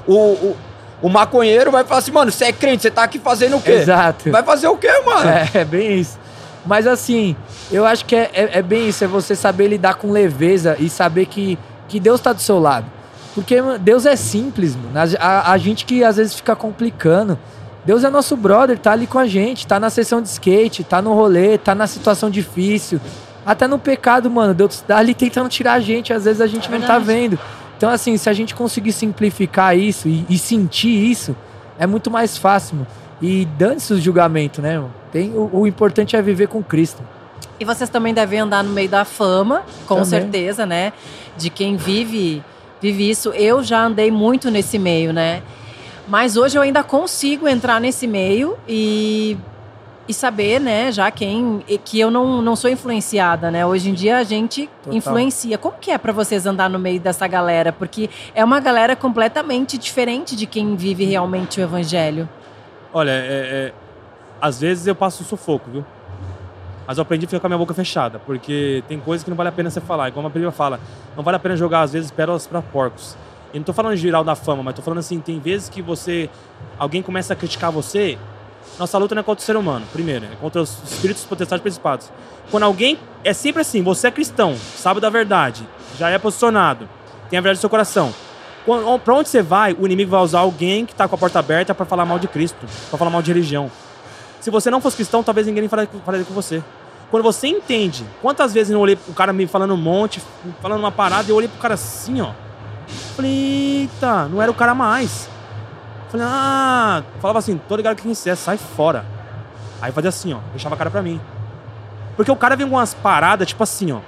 [SPEAKER 2] O maconheiro vai falar assim, mano, você é crente, você tá aqui fazendo o quê?
[SPEAKER 4] Exato.
[SPEAKER 2] Vai fazer o quê, mano?
[SPEAKER 4] É bem isso. Mas, assim, eu acho que é bem isso, é você saber lidar com leveza e saber que Deus tá do seu lado. Porque Deus é simples, mano. A gente que às vezes fica complicando... Deus é nosso brother, tá ali com a gente, tá na sessão de skate, tá no rolê, tá na situação difícil, até no pecado, mano. Deus tá ali tentando tirar a gente, às vezes a gente não tá vendo. Então, assim, se a gente conseguir simplificar isso e sentir isso, é muito mais fácil, mano. E dane-se o julgamento, né, mano? O importante é viver com Cristo.
[SPEAKER 1] E vocês também devem andar no meio da fama, com
[SPEAKER 4] também.
[SPEAKER 1] certeza, né? De quem vive isso. Eu já andei muito nesse meio, né? Mas hoje eu ainda consigo entrar nesse meio e saber, né, já que eu não sou influenciada, né? Hoje em dia a gente influencia. Como que é pra vocês andar no meio dessa galera? Porque é uma galera completamente diferente de quem vive realmente o evangelho.
[SPEAKER 3] Olha, às vezes eu passo um sufoco, viu? Mas eu aprendi a ficar com a minha boca fechada, porque tem coisas que não vale a pena você falar. Igual uma Bíblia fala, não vale a pena jogar, às vezes, pérolas para porcos. E não tô falando em geral da fama, mas tô falando assim, tem vezes que alguém começa a criticar você. Nossa luta não é contra o ser humano, primeiro, é contra os espíritos potestades principados. Quando alguém, é sempre assim, você é cristão, sabe da verdade, já é posicionado, tem a verdade no seu coração. Pra onde você vai, o inimigo vai usar alguém que tá com a porta aberta pra falar mal de Cristo, pra falar mal de religião. Se você não fosse cristão, talvez ninguém falaria com você. Quando você entende, quantas vezes eu olhei pro cara me falando um monte, falando uma parada, eu olhei pro cara assim, ó. Falei, eita, não era o cara mais. Falei, falava assim, tô ligado quem você é, sai fora. Aí fazia assim, ó, deixava a cara pra mim. Porque o cara vem com umas paradas, tipo assim, ó.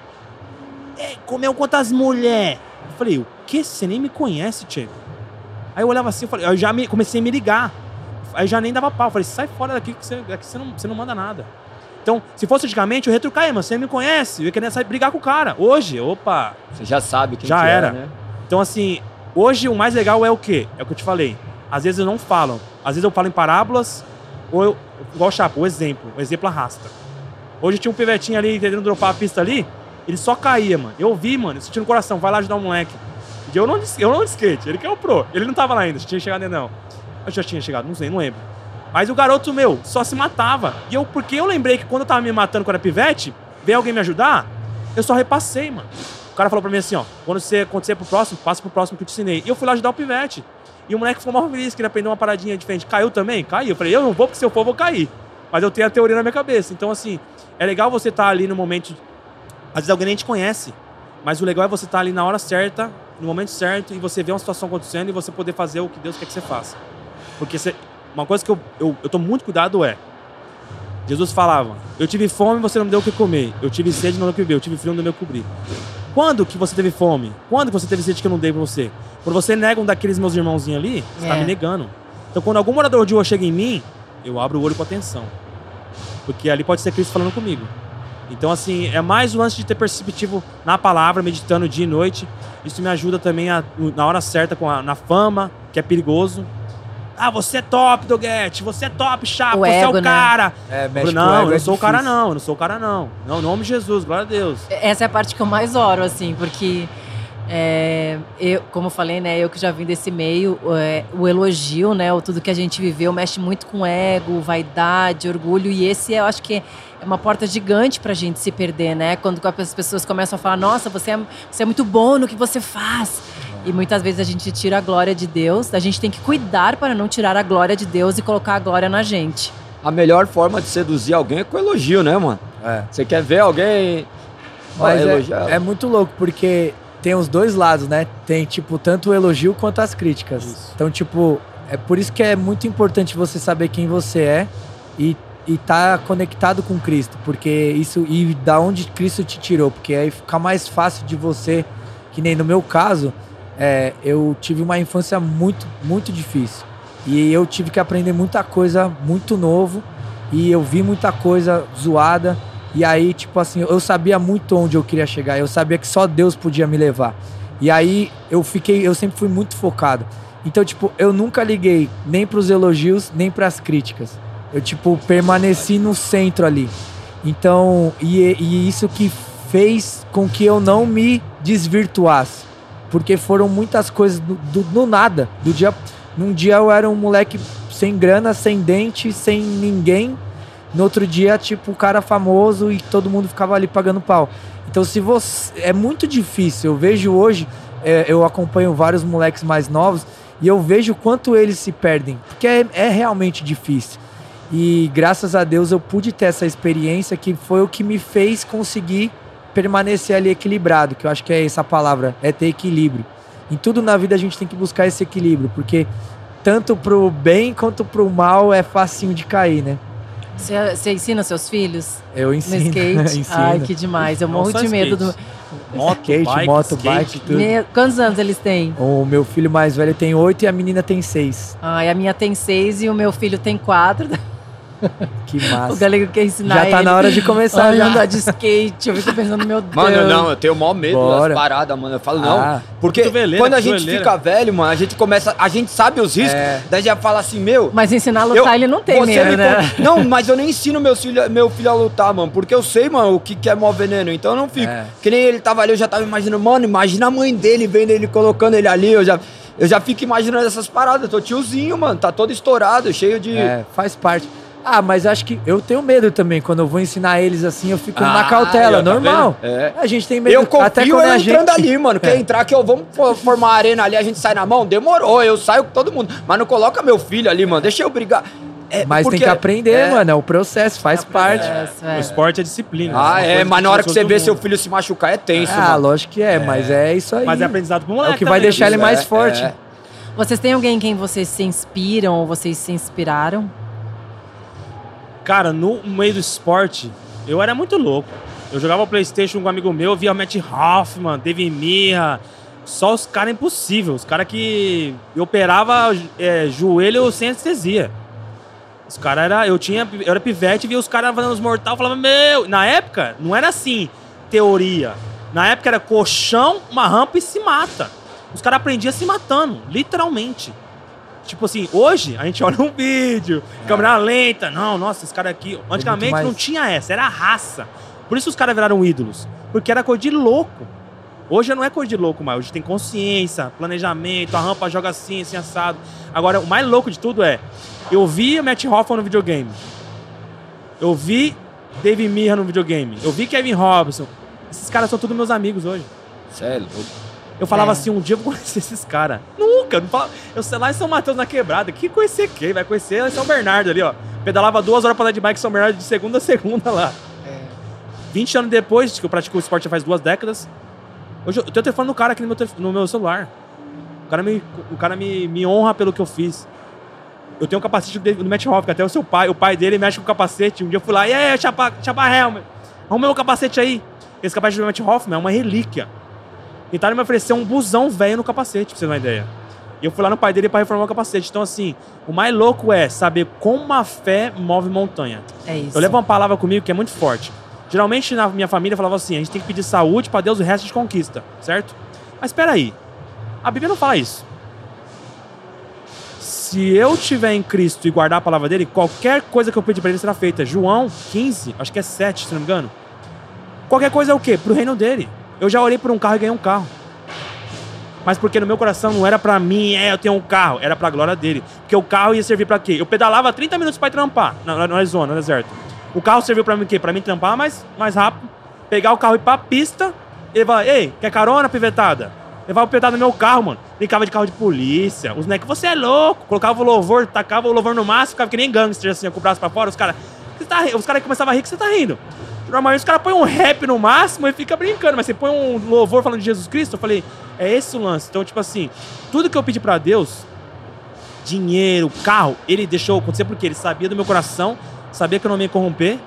[SPEAKER 3] Comeu quantas mulheres? Eu falei, o que? Você nem me conhece, tchê. Aí eu olhava assim, eu já comecei a me ligar. Aí já nem dava pau. Eu falei, sai fora daqui que você não manda nada. Então, se fosse antigamente, eu retrucaria, mas você me conhece. Eu ia querer sair brigar com o cara. Hoje, opa.
[SPEAKER 2] Você já sabe quem
[SPEAKER 3] já
[SPEAKER 2] que
[SPEAKER 3] era.
[SPEAKER 2] É, né?
[SPEAKER 3] Então, assim, hoje o mais legal é o quê? É o que eu te falei. Às vezes eu não falo. Às vezes eu falo em parábolas, ou igual o Chapa, o exemplo arrasta. Hoje tinha um pivetinho ali, tentando dropar a pista ali, ele só caía, mano. Eu vi, mano, eu senti no coração, vai lá ajudar o moleque. E eu não de skate, ele que é o pro. Ele não tava lá ainda, já tinha chegado ainda não. Eu já tinha chegado, não sei, não lembro. Mas o garoto, só se matava. Porque eu lembrei que quando eu tava me matando quando era pivete, veio alguém me ajudar, eu só repassei, mano. O cara falou pra mim assim, ó, quando você acontecer pro próximo, passa pro próximo que eu te ensinei. E eu fui lá ajudar o pivete. E o moleque ficou mal feliz, que ele aprendeu uma paradinha diferente. Caiu também? Caiu. Eu falei, eu não vou, porque se eu for, eu vou cair. Mas eu tenho a teoria na minha cabeça. Então, assim, é legal você estar ali no momento... Às vezes alguém nem te conhece. Mas o legal é você estar ali na hora certa, no momento certo, e você ver uma situação acontecendo e você poder fazer o que Deus quer que você faça. Porque uma coisa que eu tô muito cuidado é... Jesus falava, eu tive fome e você não me deu o que comer. Eu tive sede e não deu o que beber. Eu tive frio e não deu o que cobrir. Quando que você teve fome? Quando que você teve sede que eu não dei pra você? Quando você nega um daqueles meus irmãozinhos ali, você tá me negando. Então quando algum morador de rua chega em mim, eu abro o olho com atenção. Porque ali pode ser Cristo falando comigo. Então, assim, é mais o lance de ter perceptivo na palavra, meditando dia e noite. Isso me ajuda também na hora certa, na fama, que é perigoso. Ah, você é top, Doguete. Você é top, Chapa. Você é o cara. Não, eu não sou o cara, não. Eu não sou o cara, não. Não, em nome de Jesus, glória a Deus.
[SPEAKER 1] Essa é a parte que eu mais oro, assim, porque... como eu falei, né, eu que já vim desse meio, o elogio, né, tudo que a gente viveu mexe muito com ego, vaidade, orgulho, e esse eu acho que é uma porta gigante pra gente se perder, né, quando as pessoas começam a falar, nossa, você é muito bom no que você faz, e muitas vezes a gente tira a glória de Deus, a gente tem que cuidar para não tirar a glória de Deus e colocar a glória na gente.
[SPEAKER 2] A melhor forma de seduzir alguém é com elogio, né, mano? Você quer ver alguém...
[SPEAKER 4] Mas é muito louco, porque... Tem os dois lados, né? Tem, tipo, tanto o elogio quanto as críticas. Isso. Então, tipo, é por isso que é muito importante você saber quem você é e tá conectado com Cristo. Porque isso... E da onde Cristo te tirou. Porque aí fica mais fácil de você... Que nem no meu caso, eu tive uma infância muito, muito difícil. E eu tive que aprender muita coisa muito novo. E eu vi muita coisa zoada. E aí, tipo assim, eu sabia muito onde eu queria chegar. Eu sabia que só Deus podia me levar. E aí, eu sempre fui muito focado. Então, tipo, eu nunca liguei nem pros elogios, nem pras críticas. Eu, tipo, permaneci no centro ali. Então, e isso que fez com que eu não me desvirtuasse. Porque foram muitas coisas do nada. Num dia eu era um moleque sem grana, sem dente, sem ninguém. No outro dia, tipo, o cara famoso e todo mundo ficava ali pagando pau. Então, é muito difícil. Eu vejo hoje, eu acompanho vários moleques mais novos e eu vejo o quanto eles se perdem. Porque é realmente difícil. E graças a Deus eu pude ter essa experiência que foi o que me fez conseguir permanecer ali equilibrado. Que eu acho que é essa palavra, é ter equilíbrio. Em tudo na vida a gente tem que buscar esse equilíbrio. Porque tanto pro bem quanto pro mal é facinho de cair, né?
[SPEAKER 1] Você ensina seus filhos?
[SPEAKER 4] Eu ensino.
[SPEAKER 1] No skate?
[SPEAKER 4] Ensino.
[SPEAKER 1] Ai, que demais. Eu morro de medo do...
[SPEAKER 4] Moto, bike, tudo.
[SPEAKER 1] Quantos anos eles têm?
[SPEAKER 4] O meu filho mais velho tem 8 e a menina tem 6.
[SPEAKER 1] Ai, a minha tem 6 e o meu filho tem 4.
[SPEAKER 4] Que massa.
[SPEAKER 1] O galego quer ensinar
[SPEAKER 4] já tá
[SPEAKER 1] ele
[SPEAKER 4] na hora de começar
[SPEAKER 1] a andar de skate. Eu fico pensando, meu Deus.
[SPEAKER 2] Mano, não, eu tenho o maior medo das paradas, mano. Eu falo, não. Porque quando a gente fica velho, mano, a gente sabe os riscos, daí já fala assim, meu...
[SPEAKER 1] Mas ensinar a lutar, ele não tem medo, né?
[SPEAKER 2] Não, mas eu nem ensino meu filho a lutar, mano, porque eu sei, mano, o que é mó veneno, então eu não fico. Que nem ele tava ali, eu já tava imaginando, mano, imagina a mãe dele vendo ele colocando ele ali, eu já fico imaginando essas paradas, eu tô tiozinho, mano, tá todo estourado, cheio de...
[SPEAKER 4] Faz parte. Ah, mas acho que eu tenho medo também. Quando eu vou ensinar eles assim, eu fico na cautela, normal. A gente tem medo.
[SPEAKER 2] Eu confio até quando eu entrando ali, mano. Quer entrar que vamos formar a arena ali, a gente sai na mão? Demorou, eu saio com todo mundo. Mas não coloca meu filho ali, mano. Deixa eu brigar.
[SPEAKER 4] Mas tem que aprender, mano. É o processo, faz parte.
[SPEAKER 3] O esporte é disciplina.
[SPEAKER 2] Mas na hora que você vê seu filho se machucar é tenso, mano.
[SPEAKER 4] Lógico que mas é isso aí.
[SPEAKER 3] Mas é aprendizado pro moleque.
[SPEAKER 4] É o que vai deixar ele mais forte.
[SPEAKER 1] Vocês têm alguém em quem vocês se inspiram ou vocês se inspiraram?
[SPEAKER 3] Cara, no meio do esporte, eu era muito louco. Eu jogava PlayStation com um amigo meu, via Matt Hoffman, David Mirra, só os caras impossíveis. Os caras que operava joelho sem anestesia. Os caras eu era pivete, via os caras fazendo os mortal, falava, meu... Na época, não era assim, teoria. Na época era colchão, uma rampa e se mata. Os caras aprendiam se matando, literalmente. Tipo assim, hoje a gente olha um vídeo, câmera lenta, nossa, esse cara aqui... Antigamente não tinha essa, era raça. Por isso os caras viraram ídolos, porque era coisa de louco. Hoje não é coisa de louco mais. Hoje tem consciência, planejamento, a rampa joga assim, assim, assado. Agora, o mais louco de tudo é... Eu vi o Matt Hoffman no videogame. Eu vi Dave Mirra no videogame. Eu vi Kevin Robinson. Esses caras são todos meus amigos hoje.
[SPEAKER 2] Sério?
[SPEAKER 3] Eu falava assim, um dia eu vou conhecer esses caras. Nunca. Não falo, eu sei lá em São Mateus, na Quebrada. Que conhecer quem? Vai conhecer em São Bernardo ali, ó. Pedalava 2 horas pra andar de bike em São Bernardo de segunda a segunda lá. 20 anos depois, que eu pratico o esporte já faz 2 décadas, hoje eu tenho o telefone do cara aqui no meu celular. O cara me honra pelo que eu fiz. Eu tenho um capacete do Matt Hoffman, até o pai dele mexe com o capacete. Um dia eu fui lá, e aí, Chapa Helmet, arruma meu capacete aí. Esse capacete do Matt Hoffman é uma relíquia. Tentaram me oferecer um busão velho no capacete, pra você ter uma ideia. E eu fui lá no pai dele pra reformar o capacete. Então, assim, o mais louco é saber como a fé move montanha.
[SPEAKER 1] É isso.
[SPEAKER 3] Eu levo uma palavra comigo que é muito forte. Geralmente, na minha família, falava assim, a gente tem que pedir saúde pra Deus, o resto de conquista, certo? Mas espera aí, a Bíblia não fala isso. Se eu estiver em Cristo e guardar a palavra dele, qualquer coisa que eu pedir pra ele será feita. João 15, acho que é 7, se não me engano. Qualquer coisa é o quê? Pro reino dele. Eu já orei por um carro e ganhei um carro. Mas porque no meu coração não era pra mim, eu tenho um carro. Era pra glória dele. Porque o carro ia servir pra quê? Eu pedalava 30 minutos pra ir trampar no Arizona, no deserto. O carro serviu pra mim o quê? Pra mim trampar mais rápido. Pegar o carro e ir pra pista. Ele falava, ei, quer carona, pivetada? Levava o pivetada no meu carro, mano. Brincava de carro de polícia. Os moleques, você é louco. Colocava o louvor, tacava o louvor no máximo, ficava que nem gangster, assim, com o braço pra fora. Os caras começavam a rir que você tá rindo. Normalmente os caras põem um rap no máximo e fica brincando. Mas você põe um louvor falando de Jesus Cristo, eu falei, é esse o lance. Então, tipo assim, tudo que eu pedi pra Deus, dinheiro, carro, ele deixou acontecer porque ele sabia do meu coração, sabia que eu não me ia corromper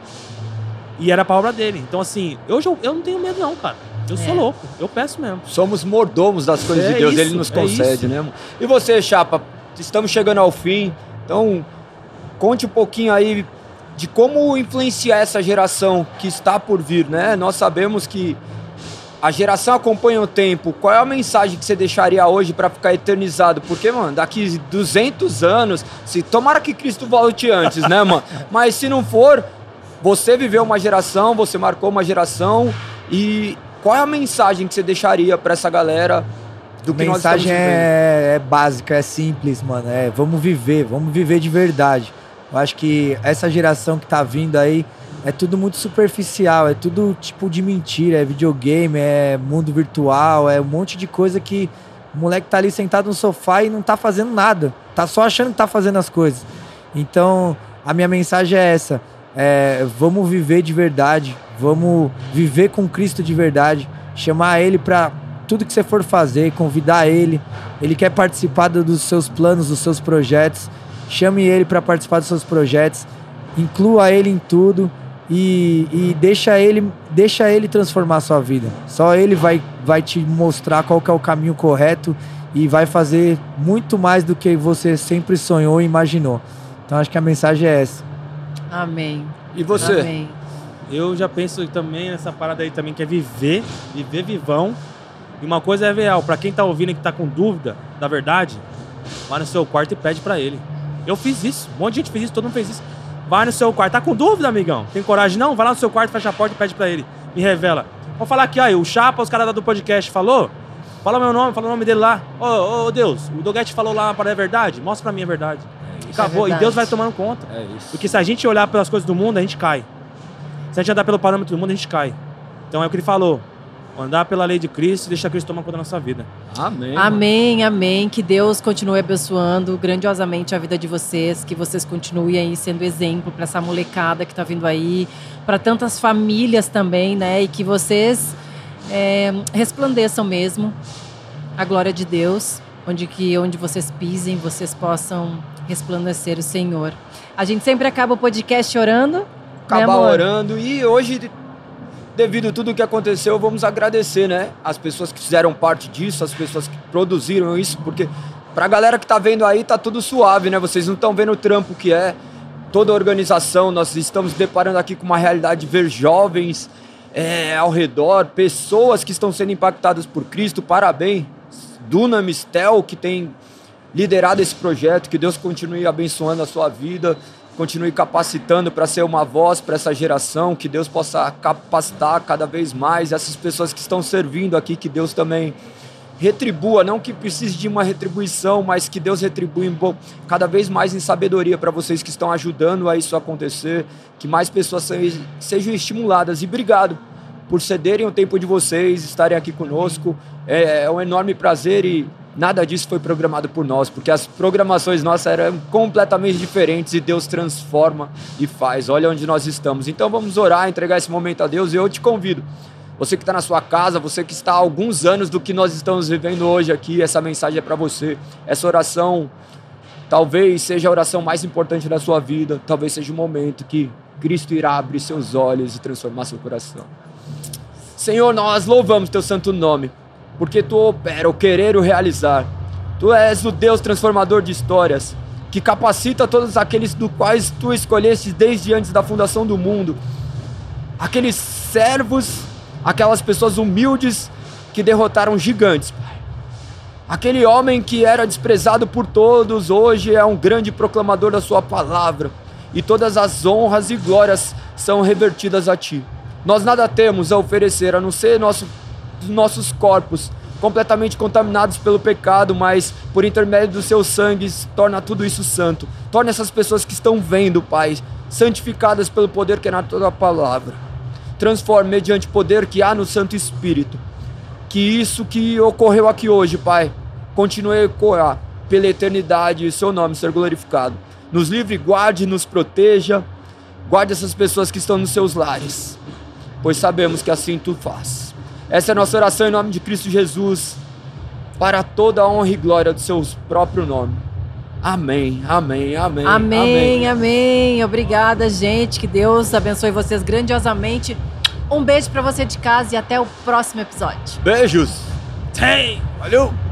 [SPEAKER 3] e era a palavra dele. Então, assim, eu não tenho medo não, cara. Eu sou louco, eu peço mesmo.
[SPEAKER 2] Somos mordomos das coisas de Deus, ele nos concede, né, mano? E você, Chapa, estamos chegando ao fim, então conte um pouquinho aí de como influenciar essa geração que está por vir, né? Nós sabemos que a geração acompanha o tempo. Qual é a mensagem que você deixaria hoje para ficar eternizado? Porque, mano, daqui 200 anos, tomara que Cristo volte antes, né, mano? Mas se não for, você viveu uma geração, você marcou uma geração e qual é a mensagem que você deixaria para essa galera do que nós estamos vivendo? A mensagem
[SPEAKER 4] é básica, é simples, mano. Vamos viver de verdade. Eu acho que essa geração que tá vindo aí é tudo muito superficial, é tudo tipo de mentira, é videogame, é mundo virtual, é um monte de coisa que o moleque tá ali sentado no sofá e não tá fazendo nada. Tá só achando que tá fazendo as coisas. Então, a minha mensagem é essa. Vamos viver de verdade, vamos viver com Cristo de verdade, chamar Ele para tudo que você for fazer, convidar Ele quer participar dos seus planos, dos seus projetos, chame Ele para participar dos seus projetos, inclua Ele em tudo e deixa Ele transformar a sua vida. Só Ele vai te mostrar qual que é o caminho correto e vai fazer muito mais do que você sempre sonhou e imaginou. Então acho que a mensagem é essa.
[SPEAKER 1] Amém.
[SPEAKER 2] E você?
[SPEAKER 1] Amém.
[SPEAKER 3] Eu já penso também nessa parada aí também, que é viver vivão. E uma coisa é real, pra quem tá ouvindo e que tá com dúvida da verdade, vai no seu quarto e pede pra ele. Eu fiz isso, um monte de gente fez isso, todo mundo fez isso. Vai no seu quarto, tá com dúvida, amigão? Tem coragem não? Vai lá no seu quarto, fecha a porta e pede pra ele. Me revela. Vou falar aqui, ó, o Chapa, os caras do podcast falou, fala meu nome, fala o nome dele lá. Ô Deus, o Doguete falou lá para a verdade, mostra pra mim a verdade. Acabou, e Deus vai tomando conta.
[SPEAKER 2] É isso.
[SPEAKER 3] Porque se a gente olhar pelas coisas do mundo, a gente cai. Se a gente andar pelo parâmetro do mundo, a gente cai. Então é o que ele falou. Andar pela lei de Cristo e deixar Cristo tomar conta da nossa vida.
[SPEAKER 2] Amém.
[SPEAKER 1] Amém, amém. Que Deus continue abençoando grandiosamente a vida de vocês. Que vocês continuem aí sendo exemplo para essa molecada que tá vindo aí. Para tantas famílias também, né? E que vocês resplandeçam mesmo a glória de Deus. Onde vocês pisem, vocês possam resplandecer o Senhor. A gente sempre acaba o podcast orando.
[SPEAKER 2] Acabar orando. E hoje, devido a tudo o que aconteceu, vamos agradecer, né? As pessoas que fizeram parte disso, as pessoas que produziram isso, porque pra galera que tá vendo aí, tá tudo suave, né? Vocês não estão vendo o trampo que é toda a organização. Nós estamos deparando aqui com uma realidade de ver jovens ao redor, pessoas que estão sendo impactadas por Cristo. Parabéns, Dunamis, Tel, que tem liderado esse projeto. Que Deus continue abençoando a sua vida, continue capacitando para ser uma voz para essa geração, que Deus possa capacitar cada vez mais essas pessoas que estão servindo aqui, que Deus também retribua, não que precise de uma retribuição, mas que Deus retribua cada vez mais em sabedoria para vocês que estão ajudando a isso acontecer, que mais pessoas sejam estimuladas. E obrigado por cederem o tempo de vocês, estarem aqui conosco. É um enorme prazer e nada disso foi programado por nós, porque as programações nossas eram completamente diferentes e Deus transforma e faz. Olha onde nós estamos. Então vamos orar, entregar esse momento a Deus, e eu te convido. Você que está na sua casa, você que está há alguns anos do que nós estamos vivendo hoje aqui, essa mensagem é para você. Essa oração talvez seja a oração mais importante da sua vida, talvez seja o momento que Cristo irá abrir seus olhos e transformar seu coração. Senhor, nós louvamos teu santo nome, porque tu opera o querer e o realizar. Tu és o Deus transformador de histórias, que capacita todos aqueles do quais tu escolheste desde antes da fundação do mundo. Aqueles servos, aquelas pessoas humildes que derrotaram gigantes, Pai. Aquele homem que era desprezado por todos, hoje é um grande proclamador da sua palavra. E todas as honras e glórias são revertidas a ti. Nós nada temos a oferecer, a não ser nossos corpos, completamente contaminados pelo pecado, mas por intermédio do seu sangue, torna tudo isso santo. Torna essas pessoas que estão vendo, Pai, santificadas pelo poder que é na tua palavra. Transforme mediante o poder que há no Santo Espírito. Que isso que ocorreu aqui hoje, Pai, continue a ecoar pela eternidade e o seu nome ser glorificado. Nos livre, guarde, nos proteja. Guarde essas pessoas que estão nos seus lares, pois sabemos que assim tu faz. Essa é a nossa oração em nome de Cristo Jesus, para toda a honra e glória do seu próprio nome. Amém, amém, amém.
[SPEAKER 1] Amém, amém. Obrigada, gente. Que Deus abençoe vocês grandiosamente. Um beijo pra você de casa e até o próximo episódio.
[SPEAKER 2] Beijos.
[SPEAKER 3] Hey!
[SPEAKER 2] Valeu!